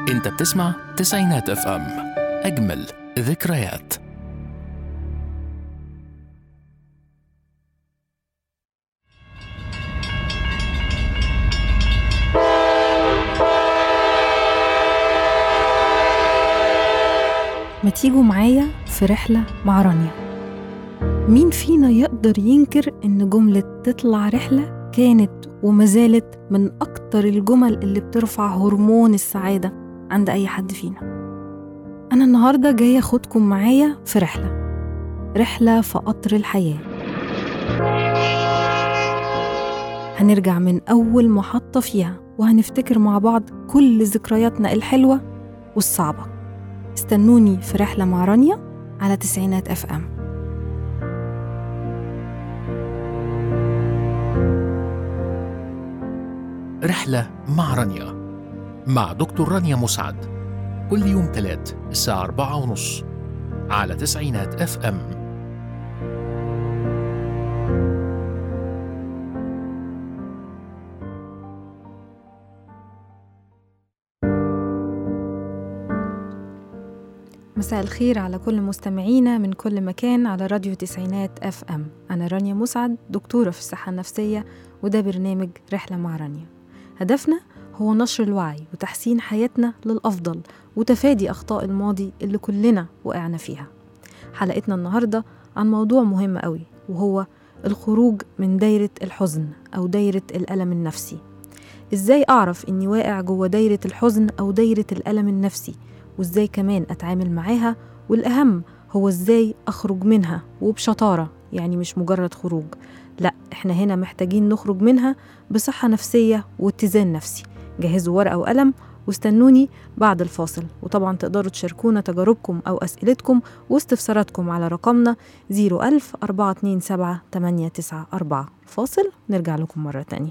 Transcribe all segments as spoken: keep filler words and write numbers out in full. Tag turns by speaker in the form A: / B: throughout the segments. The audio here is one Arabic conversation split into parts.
A: انت بتسمع تسعينات اف ام، اجمل ذكريات.
B: ما تيجوا معايا في رحلة مع رانيا. مين فينا يقدر ينكر إن جملة تطلع رحلة كانت وما زالت من أكتر الجمل اللي بترفع هرمون السعادة عند أي حد فينا. أنا النهاردة جاية أخدكم معايا في رحلة رحلة في قطر الحياة. هنرجع من أول محطة فيها وهنفتكر مع بعض كل ذكرياتنا الحلوة والصعبة. استنوني في رحلة مع رانيا على تسعينات اف ام.
A: رحلة مع رانيا مع دكتور رانيا مسعد، كل يوم تلات الساعة أربعة ونص على تسعينات اف ام.
B: مساء الخير على كل مستمعينا من كل مكان على راديو تسعينات اف ام. أنا رانيا مسعد، دكتورة في الصحة النفسية، وده برنامج رحلة مع رانيا. هدفنا هو نشر الوعي وتحسين حياتنا للأفضل وتفادي أخطاء الماضي اللي كلنا وقعنا فيها. حلقتنا النهاردة عن موضوع مهم قوي، وهو الخروج من دايرة الحزن أو دايرة الألم النفسي. إزاي أعرف إني واقع جوه دايرة الحزن أو دايرة الألم النفسي، وإزاي كمان أتعامل معاها، والأهم هو إزاي أخرج منها وبشطارة، يعني مش مجرد خروج، لا إحنا هنا محتاجين نخرج منها بصحة نفسية واتزان نفسي. جهزوا ورقة وقلم واستنوني بعد الفاصل، وطبعا تقدروا تشاركونا تجاربكم أو أسئلتكم واستفساراتكم على رقمنا زيرو ألف أربعة اتنين سبعة تمانية تسعة أربعة. فاصل نرجع لكم مرة تانية.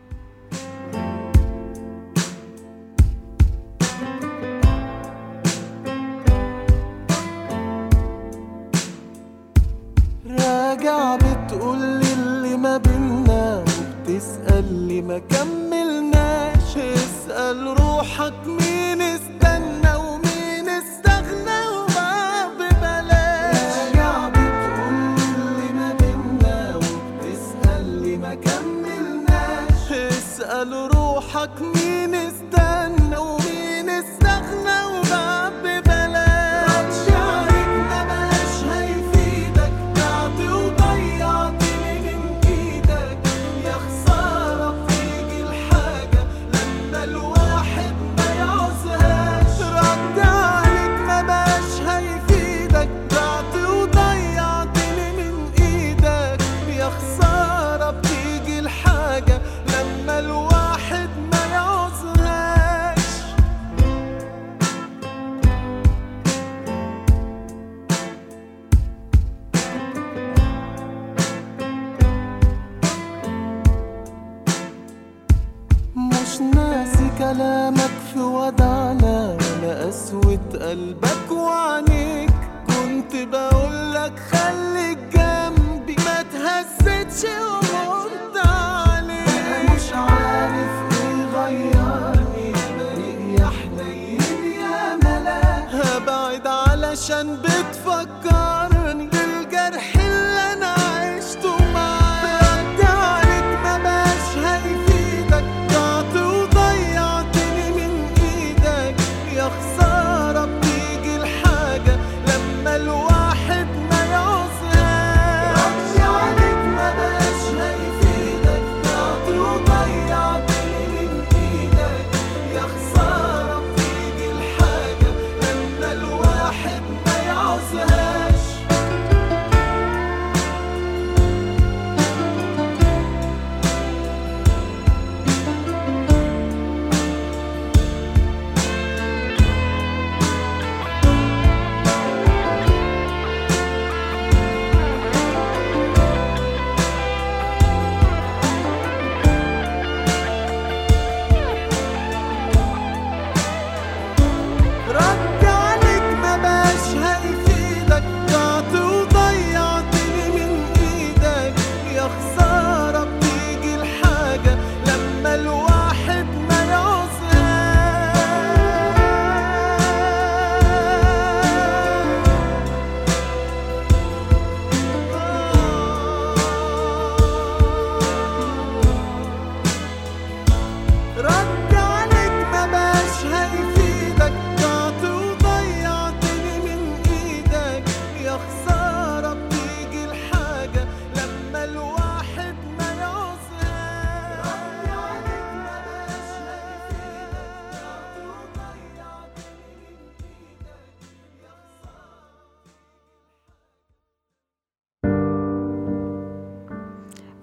C: راجع بتقولي اللي ما بينا وبتسأل لي ما كملناش. اسأل روحك مين استنى ومين استغنى وما ببلاش. راجع بتقولي اللي ما بينا وبتسأل لي ما كملناش. اسأل روحك مين استنى ومين استغنى وما ببلاش. شعرك ما بقاش هيفيدك، تعطي وضيعتني من ايدك. يا خسارة بتيجي الحاجة لما الواحد ما يعوزهاش. رد عليك ما بقاش هيفيدك، تعطي وضيعتني من ايدك. يا خسارة بتيجي الحاجة لما الواحد ما يعوزهاش. مش ناسي كلامك في ودعنا ولا قسوة قلبك وعنيك. كنت بقولك خليك جنبي ما تهزتش ومرت عليك. مش عارف ايه غيرني، بريء يا حنين يا ملاك. هبعد علشان بتفكرني بالجرح اللي انا عشته معاك. رد عليك ما بقاش هيفيدك، تعطي وضيعتني من ايدك. يا خسارة بتيجي الحاجة لما الواحد ما يعوزهاش. رد عليك ما بقاش هيفيدك، تعطي وضيعتني من ايدك. يا خسارة بتيجي الحاجة لما الواحد ما يعوزهاش.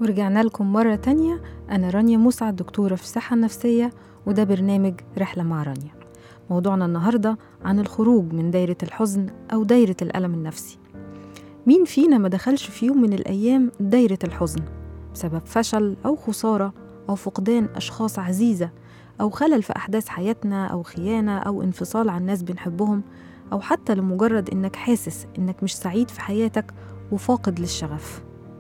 B: ورجعنا لكم مرة تانية. أنا رانيا مسعد، دكتورة في الصحة النفسية، وده برنامج رحلة مع رانيا. موضوعنا النهاردة عن الخروج من دايرة الحزن أو دايرة الألم النفسي. مين فينا ما دخلش في يوم من الأيام دايرة الحزن بسبب فشل أو خسارة أو فقدان أشخاص عزيزة أو خلل في أحداث حياتنا أو خيانة أو انفصال عن ناس بنحبهم، أو حتى لمجرد إنك حاسس إنك مش سعيد في حياتك وفاقد للشغف.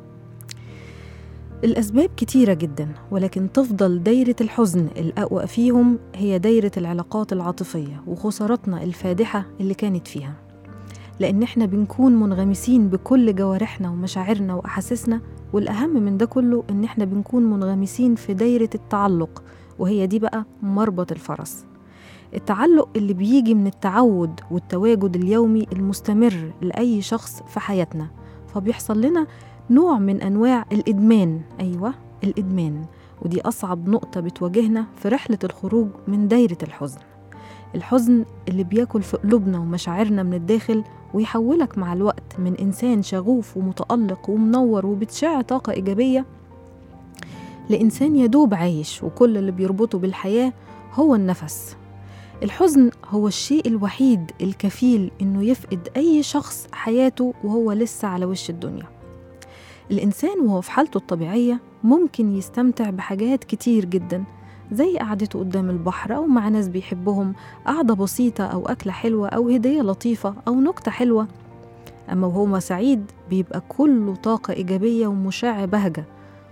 B: الأسباب كتيرة جدا، ولكن تفضل دايرة الحزن الأقوى فيهم هي دايرة العلاقات العاطفية وخسارتنا الفادحة اللي كانت فيها، لأن احنا بنكون منغمسين بكل جوارحنا ومشاعرنا وأحاسيسنا، والأهم من ده كله إن احنا بنكون منغمسين في دايرة التعلق، وهي دي بقى مربط الفرس. التعلق اللي بيجي من التعود والتواجد اليومي المستمر لأي شخص في حياتنا، فبيحصل لنا نوع من أنواع الإدمان. أيوة، الإدمان، ودي أصعب نقطة بتواجهنا في رحلة الخروج من دايرة الحزن. الحزن اللي بياكل في قلوبنا ومشاعرنا من الداخل، ويحولك مع الوقت من إنسان شغوف ومتألق ومنور وبتشع طاقة إيجابية لإنسان يدوب عايش وكل اللي بيربطه بالحياة هو النفس. الحزن هو الشيء الوحيد الكفيل إنه يفقد أي شخص حياته وهو لسه على وش الدنيا. الإنسان وهو في حالته الطبيعية ممكن يستمتع بحاجات كتير جدا، زي قعدته قدام البحر أو مع ناس بيحبهم، قعدة بسيطة أو أكلة حلوة أو هدية لطيفة أو نكتة حلوة. أما وهو سعيد بيبقى كله طاقة إيجابية ومشاع بهجة،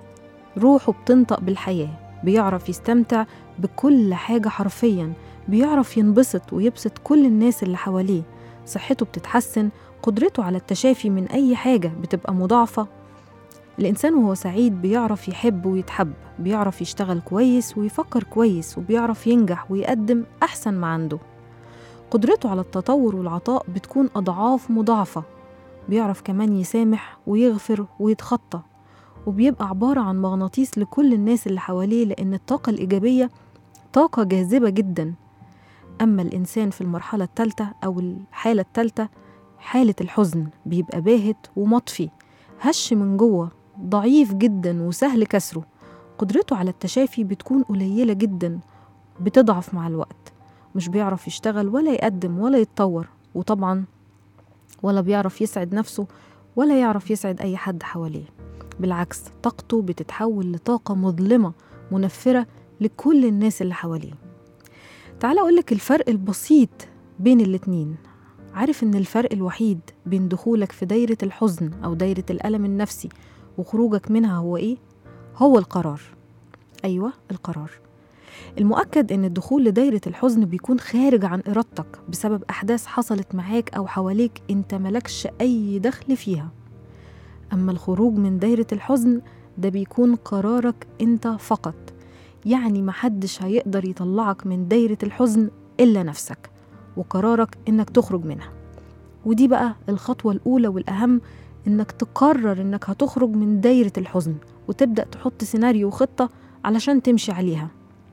B: روحه بتنطق بالحياة، بيعرف يستمتع بكل حاجة حرفيا، بيعرف ينبسط ويبسط كل الناس اللي حواليه، صحته بتتحسن، قدرته على التشافي من أي حاجة بتبقى مضاعفة. الإنسان وهو سعيد بيعرف يحب ويتحب، بيعرف يشتغل كويس ويفكر كويس، وبيعرف ينجح ويقدم أحسن ما عنده. قدرته على التطور والعطاء بتكون أضعاف مضاعفة، بيعرف كمان يسامح ويغفر ويتخطى، وبيبقى عبارة عن مغناطيس لكل الناس اللي حواليه، لأن الطاقة الإيجابية طاقة جاذبة جدا. أما الإنسان في المرحلة الثالثة أو الحالة الثالثة، حالة الحزن، بيبقى باهت ومطفي، هش من جوه، ضعيف جدا وسهل كسره. قدرته على التشافي بتكون قليلة جدا، بتضعف مع الوقت، مش بيعرف يشتغل ولا يقدم ولا يتطور، وطبعا ولا بيعرف يسعد نفسه ولا يعرف يسعد أي حد حواليه. بالعكس، طاقته بتتحول لطاقة مظلمة منفرة لكل الناس اللي حواليه. تعال أقولك الفرق البسيط بين الاتنين. عارف إن الفرق الوحيد بين دخولك في دايرة الحزن أو دايرة الألم النفسي وخروجك منها هو إيه؟ هو القرار. أيوة، القرار. المؤكد إن الدخول لدايرة الحزن بيكون خارج عن إرادتك بسبب أحداث حصلت معاك أو حواليك أنت ملكش أي دخل فيها. أما الخروج من دايرة الحزن ده بيكون قرارك أنت فقط، يعني محدش هيقدر يطلعك من دايرة الحزن إلا نفسك، وقرارك إنك تخرج منها. ودي بقى الخطوة الأولى والأهم، إنك تقرر إنك هتخرج من دايرة الحزن، وتبدأ تحط سيناريو وخطة علشان تمشي عليها.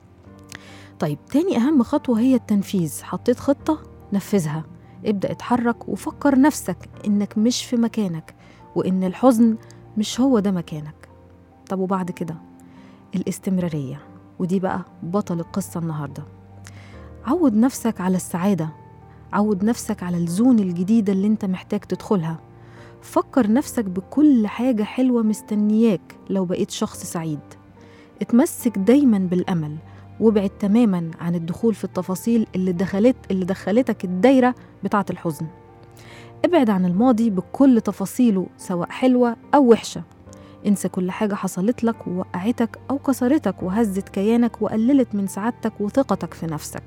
B: طيب، تاني أهم خطوة هي التنفيذ. حطيت خطة، نفذها، ابدأ اتحرك وفكر نفسك إنك مش في مكانك، وإن الحزن مش هو ده مكانك. طب وبعد كده الاستمرارية، ودي بقى بطل القصة النهاردة. عود نفسك على السعادة، عود نفسك على الزون الجديدة اللي انت محتاج تدخلها. فكر نفسك بكل حاجة حلوة مستنياك لو بقيت شخص سعيد. اتمسك دايما بالأمل، وابعد تماما عن الدخول في التفاصيل اللي دخلت اللي دخلتك الدايرة بتاعة الحزن. ابعد عن الماضي بكل تفاصيله سواء حلوة أو وحشة. انسى كل حاجة حصلت لك ووقعتك أو كسرتك وهزت كيانك وقللت من سعادتك وثقتك في نفسك.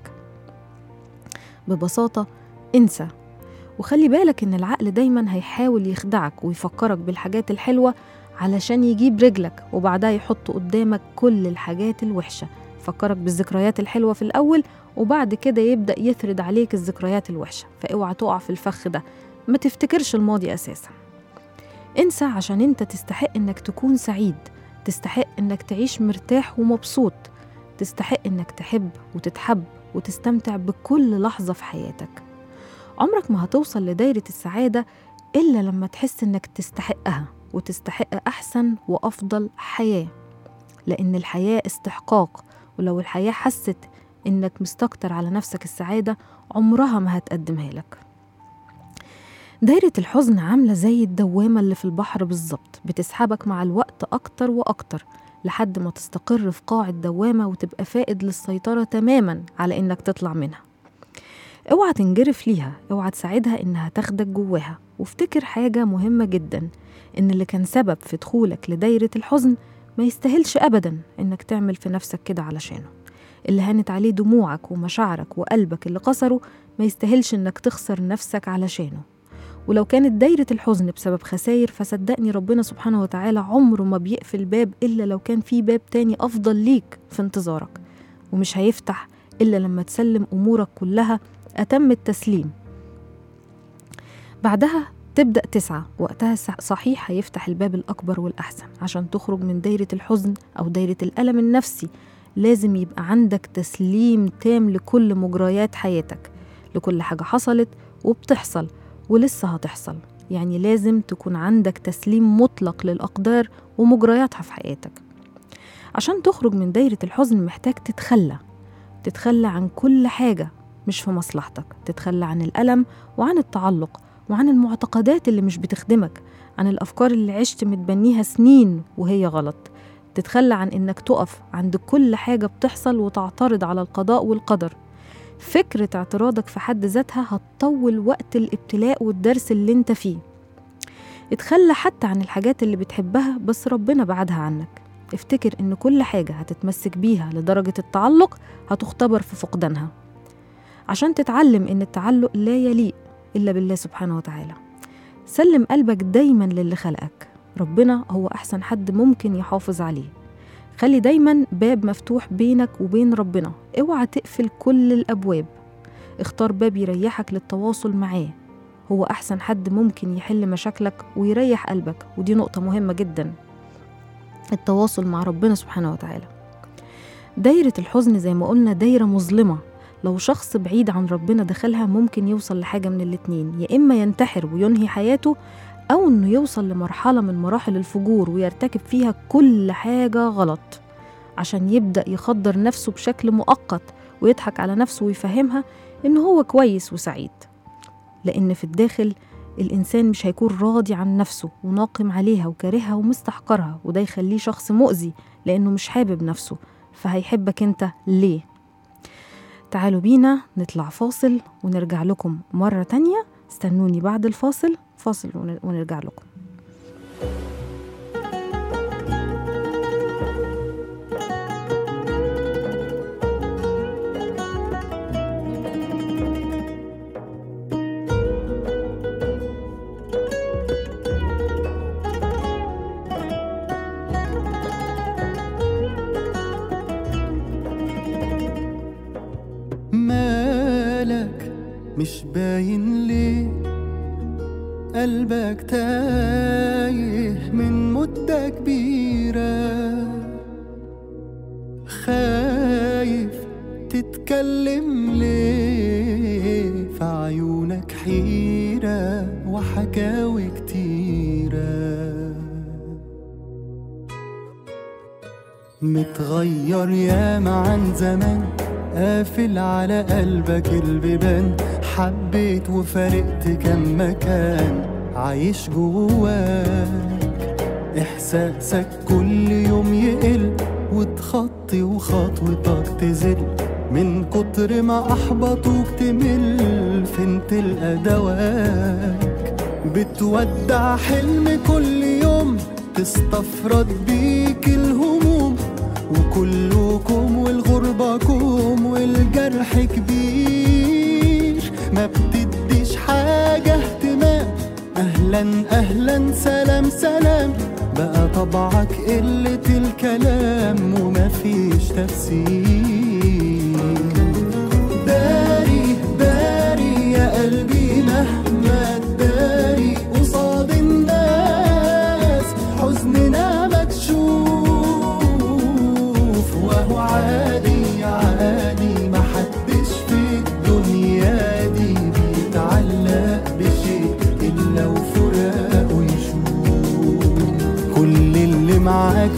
B: ببساطة انسى، وخلي بالك إن العقل دايما هيحاول يخدعك ويفكرك بالحاجات الحلوة علشان يجيب رجلك، وبعدها يحط قدامك كل الحاجات الوحشة. فكرك بالذكريات الحلوة في الأول، وبعد كده يبدأ يثرد عليك الذكريات الوحشة. فاوعى تقع في الفخ ده، ما تفتكرش الماضي أساسا. انسى عشان انت تستحق انك تكون سعيد، تستحق انك تعيش مرتاح ومبسوط، تستحق انك تحب وتتحب وتستمتع بكل لحظة في حياتك. عمرك ما هتوصل لدايرة السعادة إلا لما تحس انك تستحقها، وتستحق أحسن وأفضل حياة، لأن الحياة استحقاق، ولو الحياة حست إنك مستكتر على نفسك السعادة عمرها ما هتقدمها لك. دايرة الحزن عاملة زي الدوامة اللي في البحر بالظبط، بتسحبك مع الوقت أكتر وأكتر لحد ما تستقر في قاع الدوامة وتبقى فائد للسيطرة تماما على إنك تطلع منها. اوعى تنجرف ليها، اوعى تساعدها إنها تاخدك جواها، وافتكر حاجة مهمة جدا، إن اللي كان سبب في دخولك لدايرة الحزن ما يستاهلش أبدا إنك تعمل في نفسك كده علشانه. اللي هانت عليه دموعك ومشاعرك وقلبك اللي قصره ما يستاهلش إنك تخسر نفسك علشانه. ولو كانت دايرة الحزن بسبب خسائر، فصدقني ربنا سبحانه وتعالى عمره ما بيقفل باب إلا لو كان في باب تاني أفضل ليك في انتظارك، ومش هيفتح إلا لما تسلم أمورك كلها أتم التسليم. بعدها تبدأ تسعى، وقتها صحيح هيفتح الباب الأكبر والأحسن. عشان تخرج من دايرة الحزن أو دايرة الألم النفسي لازم يبقى عندك تسليم تام لكل مجريات حياتك، لكل حاجة حصلت وبتحصل ولسه هتحصل. يعني لازم تكون عندك تسليم مطلق للأقدار ومجرياتها في حياتك. عشان تخرج من دايرة الحزن محتاج تتخلى تتخلى عن كل حاجة مش في مصلحتك، تتخلى عن الألم وعن التعلق وعن المعتقدات اللي مش بتخدمك، عن الأفكار اللي عشت متبنيها سنين وهي غلط، تتخلى عن إنك تقف عند كل حاجة بتحصل وتعترض على القضاء والقدر. فكرة اعتراضك في حد ذاتها هتطول وقت الابتلاء والدرس اللي انت فيه. اتخلى حتى عن الحاجات اللي بتحبها بس ربنا بعدها عنك. افتكر ان كل حاجة هتتمسك بيها لدرجة التعلق هتختبر في فقدانها، عشان تتعلم ان التعلق لا يليق إلا بالله سبحانه وتعالى. سلم قلبك دايما للي خلقك، ربنا هو أحسن حد ممكن يحافظ عليه. خلي دايما باب مفتوح بينك وبين ربنا، اوعى تقفل كل الأبواب. اختار باب يريحك للتواصل معاه، هو أحسن حد ممكن يحل مشاكلك ويريح قلبك، ودي نقطة مهمة جدا، التواصل مع ربنا سبحانه وتعالى. دايرة الحزن زي ما قلنا دايرة مظلمة، لو شخص بعيد عن ربنا دخلها ممكن يوصل لحاجة من الاتنين، يا إما ينتحر وينهي حياته، أو إنه يوصل لمرحلة من مراحل الفجور ويرتكب فيها كل حاجة غلط عشان يبدأ يخدر نفسه بشكل مؤقت ويضحك على نفسه ويفهمها إنه هو كويس وسعيد، لأن في الداخل الإنسان مش هيكون راضي عن نفسه وناقم عليها وكارهها ومستحقرها، وده يخليه شخص مؤذي لأنه مش حابب نفسه، فهيحبك أنت ليه؟ تعالوا بينا نطلع فاصل ونرجع لكم مرة تانية. استنوني بعد الفاصل، فاصل ونرجع لكم.
C: مالك مش باين ليه، قلبك تايه من مدة كبيرة، خايف تتكلم ليه، في عيونك حيرة وحكاوي كتيرة، متغير ياما عن زمان، قافل على قلبك البيبان، حبيت وفارقت كم مكان، عايش جواك إحساسك كل يوم يقل، وتخطي وخطوتك تزل، من كتر ما أحبطوك تمل، فين تلقى دواك، بتودع حلم كل يوم، تستفرد بيك الهموم، وكلكم والغربة كوم، والجرح كبير، ما بتديش حاجة اهتمام، أهلا أهلا سلام سلام، بقى طبعك قلة الكلام ومفيش تفسير، داري داري يا قلبي مهما تداري قصاد الناس، حزننا مكشوف وهو عادي عادي، محدش في الدنيا دي بيتعلق بشيء إلا وفراقه يشوف،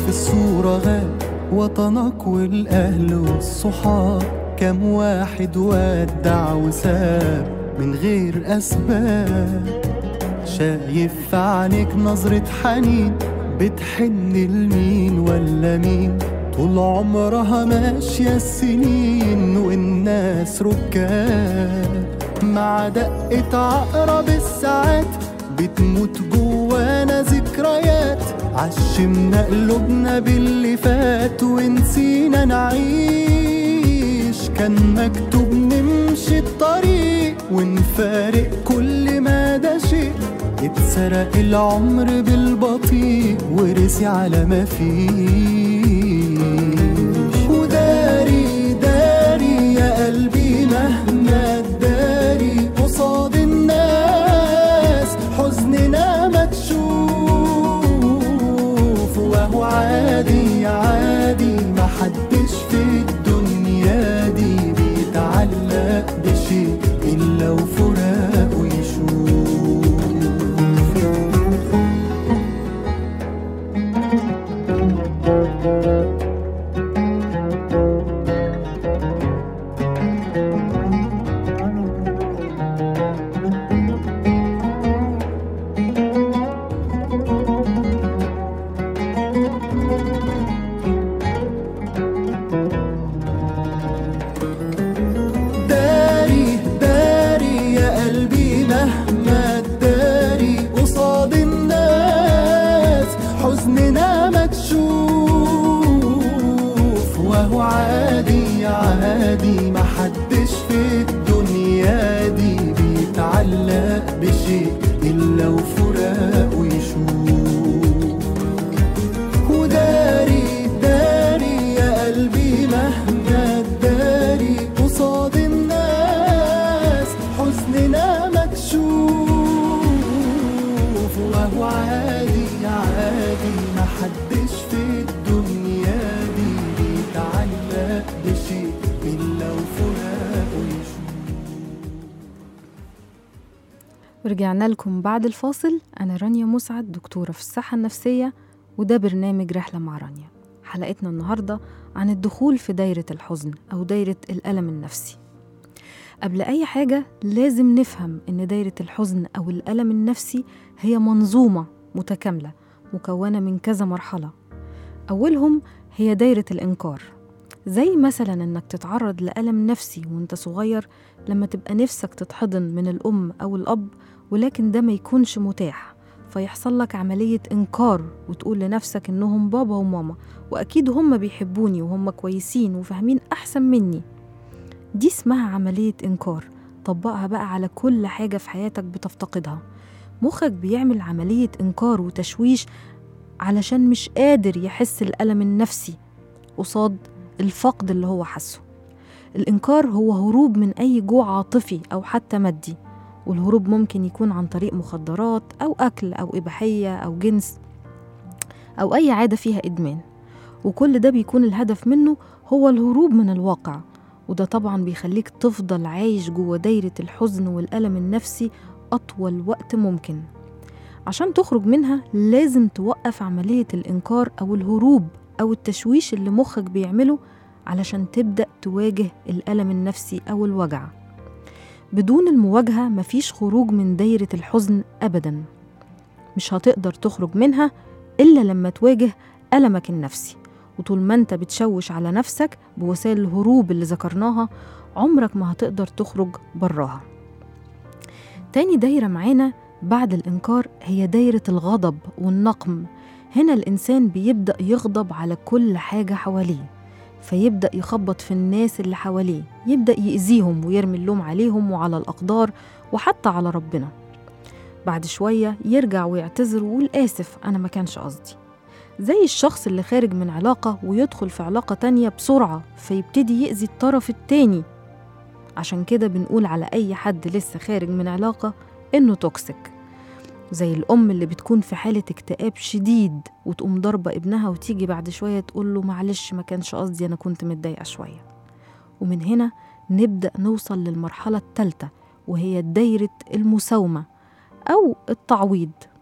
C: في الصورة غاب وطنك والأهل والصحاب، كم واحد ودع وساب من غير أسباب. شايف في عينيك نظرة حنين، بتحن لمين ولا مين؟ طول عمرها ماشية السنين والناس ركاب، مع دقة عقرب الساعات بتموت جوانا ذكريات. عشمنا قلوبنا باللي فات ونسينا نعيش، كان مكتوب نمشي الطريق ونفارق كل ما ده شيء. اتسرق العمر بالبطيء ورسي على ما فيش. وداري داري يا قلبي مهما تداري قصاد الناس، حزننا ما تشوف وهو عادي عادي. ما حدش في الدنيا دي بيتعلق بشيء إلا وفراقه يشوف. عادي ما حدش في الدنيا دي بيتعلق بشيء إلا وفراقه يشوف. وداري داري يا قلبي مهما تداري قصاد الناس، حزننا ما تشوف وهو عادي عادي. ما حدش في الدنيا دي بيتعلق بشيء إلا وفراقه يشوف.
B: ورجعنا لكم بعد الفاصل. أنا رانيا مسعد، دكتورة في الصحة النفسية، وده برنامج رحلة مع رانيا. حلقتنا النهاردة عن الدخول في دايرة الحزن أو دايرة الألم النفسي. قبل أي حاجة لازم نفهم إن دايرة الحزن أو الألم النفسي هي منظومة متكاملة مكونة من كذا مرحلة. أولهم هي دايرة الإنكار، زي مثلا إنك تتعرض لألم نفسي وإنت صغير لما تبقى نفسك تتحضن من الأم أو الأب، ولكن ده ما يكونش متاح، فيحصل لك عملية إنكار وتقول لنفسك إنهم بابا وماما وأكيد هم بيحبوني وهم كويسين وفاهمين أحسن مني. دي اسمها عملية إنكار. طبقها بقى على كل حاجة في حياتك بتفتقدها. مخك بيعمل عملية إنكار وتشويش علشان مش قادر يحس الألم النفسي قصاد الفقد اللي هو حسه. الإنكار هو هروب من أي جوع عاطفي أو حتى مادي، والهروب ممكن يكون عن طريق مخدرات أو أكل أو إباحية أو جنس أو أي عادة فيها إدمان، وكل ده بيكون الهدف منه هو الهروب من الواقع. وده طبعا بيخليك تفضل عايش جوه دايرة الحزن والألم النفسي أطول وقت ممكن. عشان تخرج منها لازم توقف عملية الإنكار أو الهروب أو التشويش اللي مخك بيعمله علشان تبدأ تواجه الألم النفسي أو الوجع. بدون المواجهة مفيش خروج من دايرة الحزن أبدا. مش هتقدر تخرج منها إلا لما تواجه ألمك النفسي. وطول ما انت بتشوش على نفسك بوسائل الهروب اللي ذكرناها عمرك ما هتقدر تخرج براها. تاني دايرة معانا بعد الإنكار هي دايرة الغضب والنقم. هنا الإنسان بيبدأ يغضب على كل حاجة حواليه، فيبدأ يخبط في الناس اللي حواليه، يبدأ يأذيهم ويرمي اللوم عليهم وعلى الأقدار وحتى على ربنا. بعد شوية يرجع ويعتذر ويقول آسف أنا ما كانش قصدي. زي الشخص اللي خارج من علاقة ويدخل في علاقة تانية بسرعة فيبتدي يأذي الطرف التاني. عشان كده بنقول على أي حد لسه خارج من علاقة إنه توكسيك. زي الأم اللي بتكون في حالة اكتئاب شديد وتقوم ضربة ابنها وتيجي بعد شوية تقول له معلش ما كانش قصدي أنا كنت متضايقة شوية. ومن هنا نبدأ نوصل للمرحلة الثالثة وهي دايرة المساومة أو التعويض.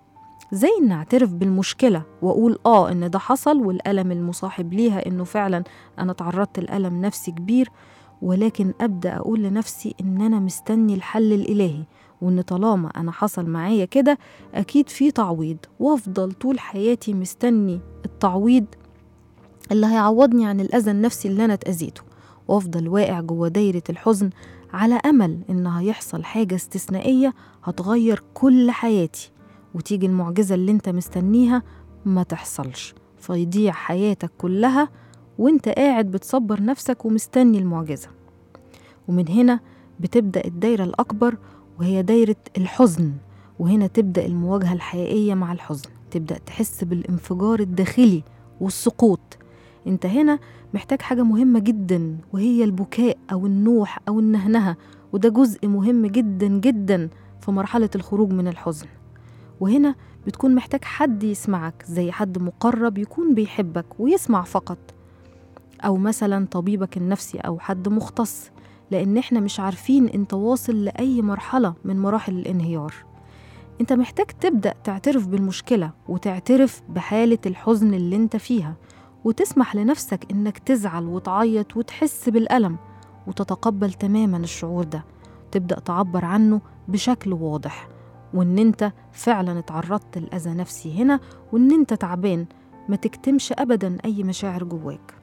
B: زي إن أعترف بالمشكلة وأقول آه إن ده حصل، والألم المصاحب ليها إنه فعلا أنا تعرضت لألم نفسي كبير، ولكن أبدأ أقول لنفسي إن أنا مستني الحل الإلهي، وإن طالما أنا حصل معايا كده أكيد في تعويض، وأفضل طول حياتي مستني التعويض اللي هيعوضني عن الأذى النفسي اللي أنا اتأذيته، وأفضل واقع جوه دايرة الحزن على أمل إن هيحصل حاجة استثنائية هتغير كل حياتي، وتيجي المعجزة اللي انت مستنيها ما تحصلش، فيضيع حياتك كلها وانت قاعد بتصبر نفسك ومستني المعجزة. ومن هنا بتبدأ الدايرة الأكبر وهي دايرة الحزن، وهنا تبدأ المواجهة الحقيقية مع الحزن، تبدأ تحس بالانفجار الداخلي والسقوط. انت هنا محتاج حاجة مهمة جدا، وهي البكاء أو النوح أو النهنهة، وده جزء مهم جدا جدا في مرحلة الخروج من الحزن. وهنا بتكون محتاج حد يسمعك، زي حد مقرب يكون بيحبك ويسمع فقط، أو مثلا طبيبك النفسي أو حد مختص، لأن احنا مش عارفين انت واصل لأي مرحلة من مراحل الانهيار. انت محتاج تبدأ تعترف بالمشكلة وتعترف بحالة الحزن اللي انت فيها، وتسمح لنفسك انك تزعل وتعيط وتحس بالألم، وتتقبل تماما الشعور ده، تبدأ تعبر عنه بشكل واضح، وإن أنت فعلا اتعرضت لأذى نفسي هنا، وإن أنت تعبان، ما تكتمش أبدا أي مشاعر جواك.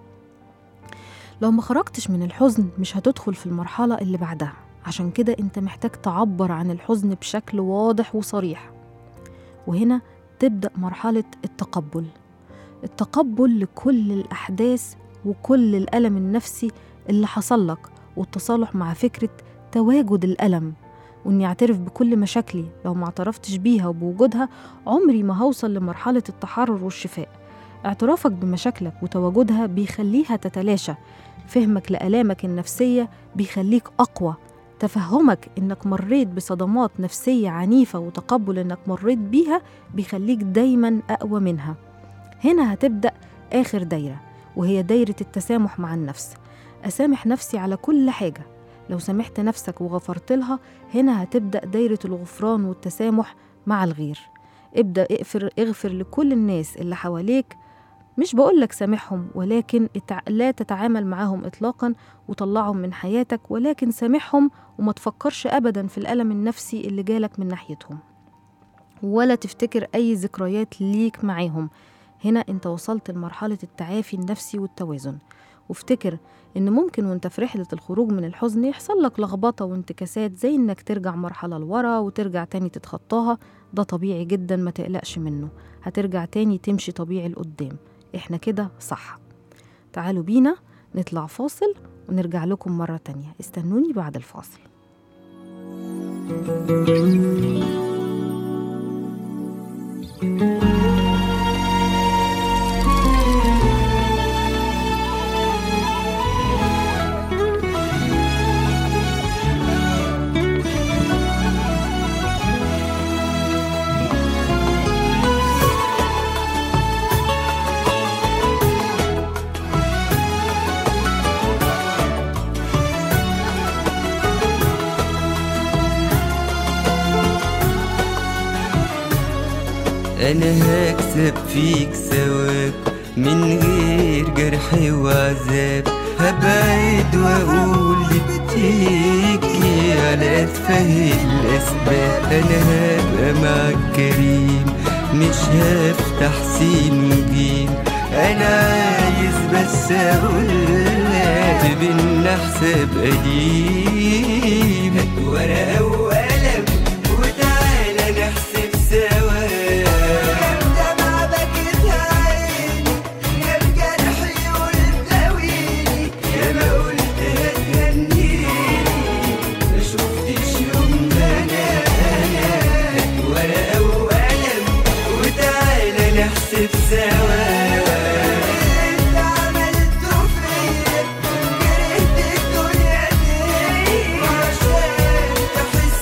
B: لو ما خرجتش من الحزن مش هتدخل في المرحلة اللي بعدها، عشان كده أنت محتاج تعبر عن الحزن بشكل واضح وصريح. وهنا تبدأ مرحلة التقبل، التقبل لكل الأحداث وكل الألم النفسي اللي حصل لك، والتصالح مع فكرة تواجد الألم، وإني أعترف بكل مشاكلي. لو ما اعترفتش بيها وبوجودها عمري ما هوصل لمرحلة التحرر والشفاء. اعترافك بمشاكلك وتواجدها بيخليها تتلاشى، فهمك لآلامك النفسية بيخليك أقوى، تفهمك إنك مريت بصدمات نفسية عنيفة وتقبل إنك مريت بيها بيخليك دايما أقوى منها. هنا هتبدأ آخر دايرة، وهي دايرة التسامح مع النفس. أسامح نفسي على كل حاجة. لو سامحت نفسك وغفرت لها، هنا هتبدأ دايرة الغفران والتسامح مع الغير. ابدأ اغفر, اغفر لكل الناس اللي حواليك، مش بقولك سامحهم، ولكن لا تتعامل معاهم إطلاقا وطلعهم من حياتك، ولكن سامحهم وما تفكرش أبدا في الألم النفسي اللي جالك من ناحيتهم، ولا تفتكر أي ذكريات ليك معاهم. هنا انت وصلت لمرحلة التعافي النفسي والتوازن. وافتكر إن ممكن وانت في رحلة الخروج من الحزن يحصل لك لخبطة وانتكاسات، زي إنك ترجع مرحلة لورا وترجع تاني تتخطاها. ده طبيعي جدا، ما تقلقش منه، هترجع تاني تمشي طبيعي لقدام. احنا كده صح. تعالوا بينا نطلع فاصل ونرجع لكم مرة تانية. استنوني بعد الفاصل.
D: أنا هكسب فيك ثواب من غير جرح وعذاب، هبعد وأقول بتيجي على أتفه الأسباب. أنا هبقى معك كريم، مش هفتح سين وجيم. أنا عايز بس أقولك بينا حساب قديم. هات ورقة وقلم وتعالى نحسب سوا، تحس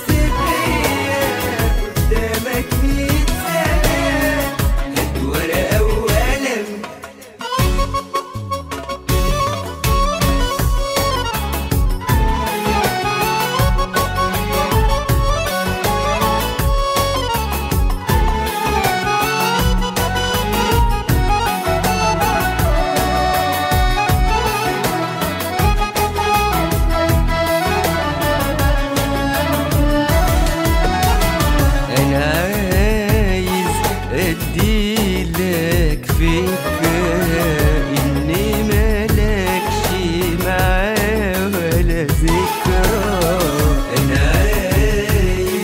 D: ولا ذكرى. أنا عايز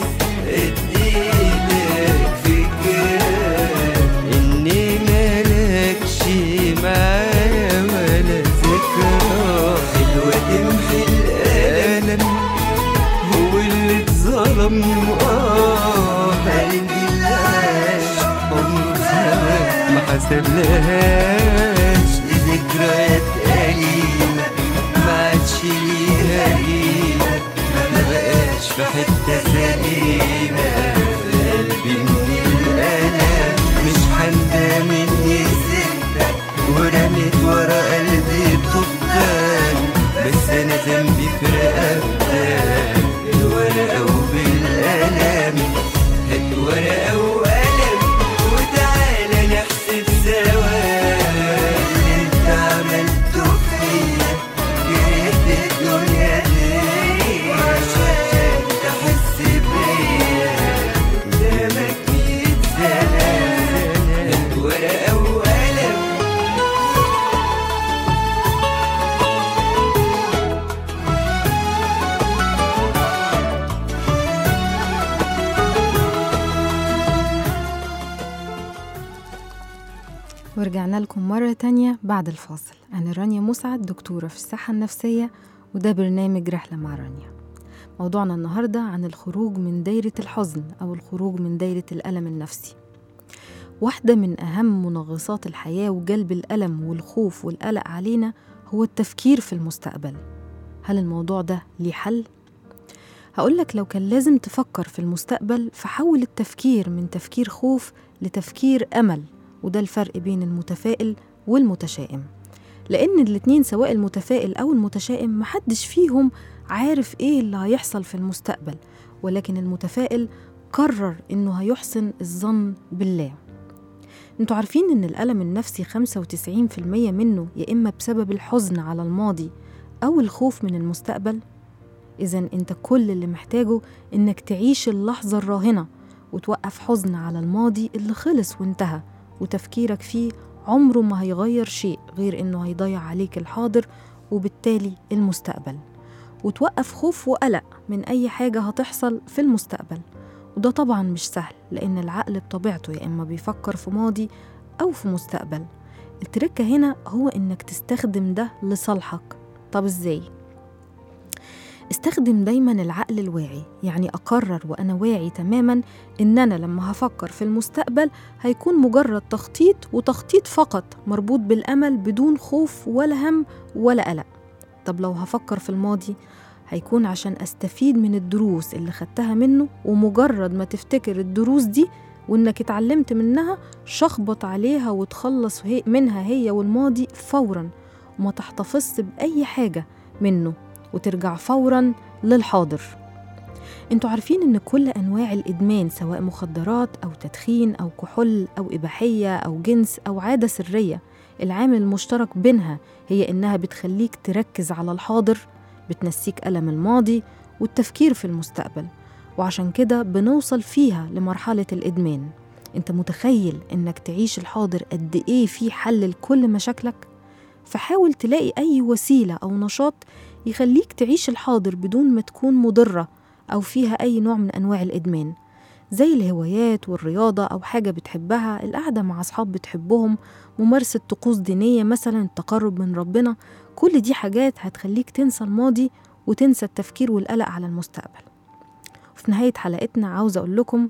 D: أديلك فكرة إني مالكش معايا ولا ذكرى. حلوة تمحي الألم هو اللي اتظلم، آه قلبي اللي عاش عمرها ما حسبلهاش لذكريات أليمة ما عادش ليها قيمة، ما بقاش في حتة سليمة في قلبي من الألم. مش حندى مني ستة ورميت ورا قلبي طبطان، بس أنا ذنبي في رقبتك بالورقة وبالقلم. هات ورقة وقلم وتعالى نحسب سوا اللي انت عملته فيا. كرهت الدنيا دي عشان تحس بيا قدامك مية سنة. هات ورقة وقلم.
B: ورجعنا لكم مرة تانية بعد الفاصل. أنا رانيا مسعد، دكتورة في الصحة النفسية، وده برنامج رحلة مع رانيا. موضوعنا النهاردة عن الخروج من دايرة الحزن أو الخروج من دايرة الألم النفسي. واحدة من أهم منغصات الحياة وجلب الألم والخوف والقلق علينا هو التفكير في المستقبل. هل الموضوع ده ليه حل؟ هقولك لو كان لازم تفكر في المستقبل فحول التفكير من تفكير خوف لتفكير أمل، وده الفرق بين المتفائل والمتشائم. لأن الاتنين سواء المتفائل أو المتشائم محدش فيهم عارف إيه اللي هيحصل في المستقبل، ولكن المتفائل قرر إنه هيحسن الظن بالله. انتوا عارفين إن الألم النفسي خمسة وتسعين في المية منه يا إما بسبب الحزن على الماضي أو الخوف من المستقبل؟ إذن انت كل اللي محتاجه إنك تعيش اللحظة الراهنة وتوقف حزن على الماضي اللي خلص وانتهى، وتفكيرك فيه عمره ما هيغير شيء غير إنه هيضيع عليك الحاضر وبالتالي المستقبل، وتوقف خوف وقلق من أي حاجة هتحصل في المستقبل. وده طبعا مش سهل لأن العقل بطبيعته يا إما بيفكر في ماضي أو في مستقبل. التركة هنا هو إنك تستخدم ده لصالحك. طب إزاي؟ استخدم دايما العقل الواعي، يعني أقرر وأنا واعي تماما إن أنا لما هفكر في المستقبل هيكون مجرد تخطيط، وتخطيط فقط مربوط بالأمل بدون خوف ولا هم ولا قلق. طب لو هفكر في الماضي هيكون عشان أستفيد من الدروس اللي خدتها منه، ومجرد ما تفتكر الدروس دي وإنك اتعلمت منها شخبط عليها وتخلص منها هي والماضي فورا، وما تحتفظ بأي حاجة منه وترجع فوراً للحاضر. انتوا عارفين ان كل انواع الادمان سواء مخدرات او تدخين او كحول او اباحية او جنس او عادة سرية، العامل المشترك بينها هي انها بتخليك تركز على الحاضر، بتنسيك ألم الماضي والتفكير في المستقبل، وعشان كده بنوصل فيها لمرحلة الادمان. انت متخيل انك تعيش الحاضر قد ايه في حل لكل مشاكلك؟ فحاول تلاقي اي وسيلة او نشاط يخليك تعيش الحاضر بدون ما تكون مضرة أو فيها أي نوع من أنواع الإدمان، زي الهوايات والرياضة أو حاجة بتحبها، القعدة مع أصحاب بتحبهم، ممارسة طقوس دينية مثلا، التقرب من ربنا. كل دي حاجات هتخليك تنسى الماضي وتنسى التفكير والقلق على المستقبل. وفي نهاية حلقتنا عاوزة أقول لكم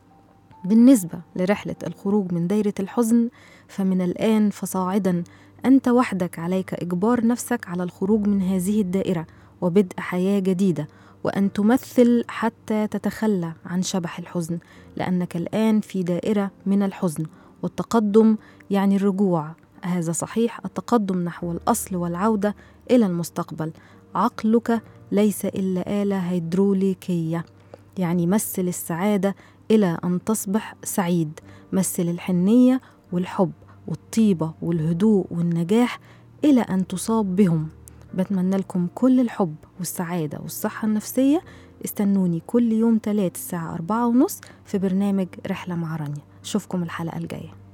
B: بالنسبة لرحلة الخروج من دايرة الحزن، فمن الآن فصاعدا أنت وحدك عليك إجبار نفسك على الخروج من هذه الدائرة وبدء حياة جديدة، وأن تمثل حتى تتخلى عن شبح الحزن، لأنك الآن في دائرة من الحزن، والتقدم يعني الرجوع. هذا صحيح، التقدم نحو الأصل والعودة إلى المستقبل. عقلك ليس إلا آلة هيدروليكية، يعني مثل السعادة إلى أن تصبح سعيد، مثل الحنية والحب والطيبة والهدوء والنجاح إلى أن تصاب بهم. بتمنى لكم كل الحب والسعادة والصحة النفسية. استنوني كل يوم تلات الساعة أربعة ونص في برنامج رحلة مع رانيا. أشوفكم الحلقة الجاية.